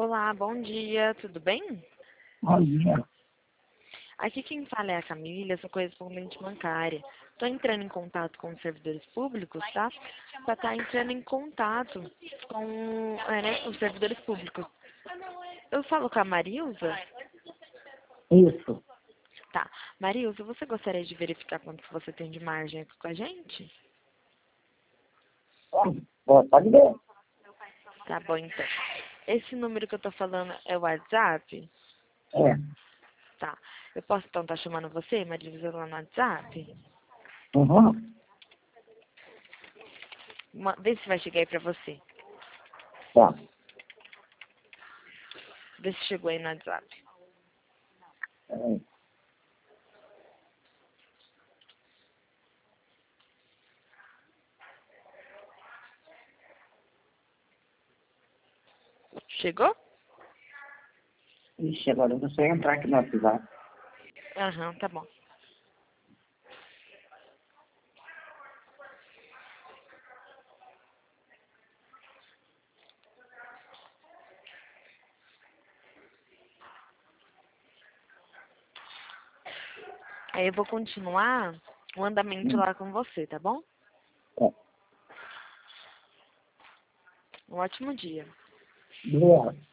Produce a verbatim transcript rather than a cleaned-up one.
Olá, bom dia, tudo bem? Bom dia. Aqui quem fala é a Camila, sou correspondente bancária. Estou entrando em contato com os servidores públicos, tá? Para estar entrando em contato com é, né, os servidores públicos. Eu falo com a Marilza? Isso. Tá. Marilza, você gostaria de verificar quanto que você tem de margem aqui com a gente? Ó, pode ver. Tá bom, então. Esse número que eu tô falando é o WhatsApp? É. Tá. Eu posso então estar chamando você, Marilza, lá no WhatsApp? Uhum. Uma, vê se vai chegar aí pra você. Tá. Vê se chegou aí no WhatsApp. Peraí. Chegou? Ixi, agora eu não sei entrar aqui no WhatsApp. Aham, tá bom. Aí eu vou continuar o andamento Hum. lá com você, tá bom? Tá. Um ótimo dia. Boa.